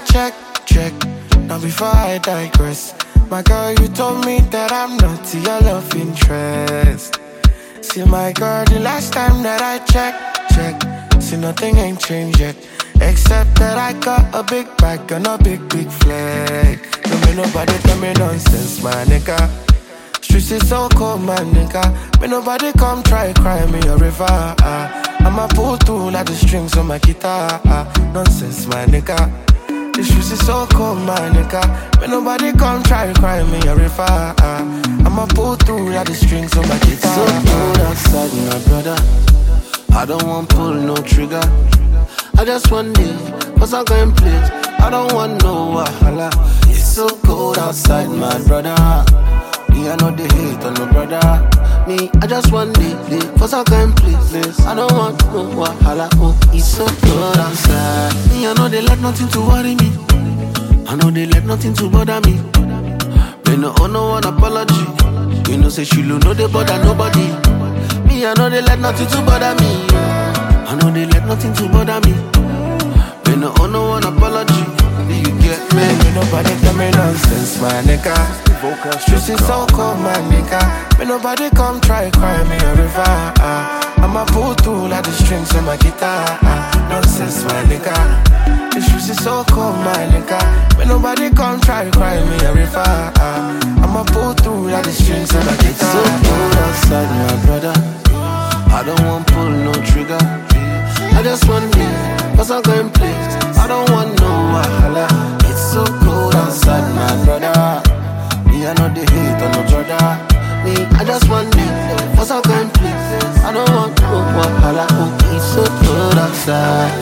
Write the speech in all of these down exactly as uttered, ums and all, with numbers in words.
check, check. Now before I digress, my girl, you told me that I'm not your love interest. See my girl, the last time that I checked, check, see nothing ain't changed yet, except that I got a big bag and a big, big flag. Don't make nobody tell me nonsense, my nigga. Streets is so cold, my nigga. May nobody come try cry me a river. ah. I'ma pull through like the strings on my guitar. ah. Nonsense, my nigga. The streets is so cold, my nigga. May nobody come try cry me a river. ah. I'ma pull through like the strings on my guitar. It's so cold outside, my brother. I don't want pull no trigger. I just want it, cause I'm going place. I don't want no wahala. It's so cold outside, my brother. Me, I know they hate on no brother. Me, I just want it, cause I'm going places. I don't want no wahala. Oh, it's so cold outside. Me, I know they let nothing to worry me. I know they let nothing to bother me. They no owe no one apology. You know say she know they bother nobody. Me, I know they let nothing to bother me. I know they let nothing to bother me. They no owe no one apology. Do you get me? May nobody tell me nonsense, my nigga. Streets is so cold, my nigga. May nobody come try cry me a river. ah. I'ma pull through like the strings on my guitar. ah. Nonsense, my nigga. The streets is so cold, my nigga. May nobody come try cry me a river. ah. I'ma pull through like the strings on my guitar. It's so cold outside, my brother. I don't want pull no trigger. I just want it, cause I'm going place. I don't want no wahala. It's so cold outside, my brother. Me, I know they hate on no brother. Me, I just want it, cause I'm going place. I don't want no wahala. Oh, it's so cold outside.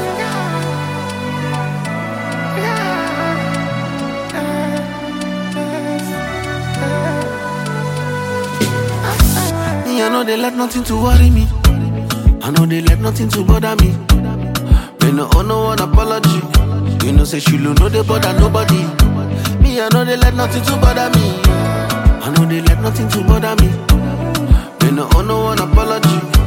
Me, I know they let nothing to worry me. I know they let nothing to bother me. They no owe no one apology. You know say she know they bother nobody. Me, I know they let nothing to bother me. I know they let nothing to bother me. They no owe no one apology.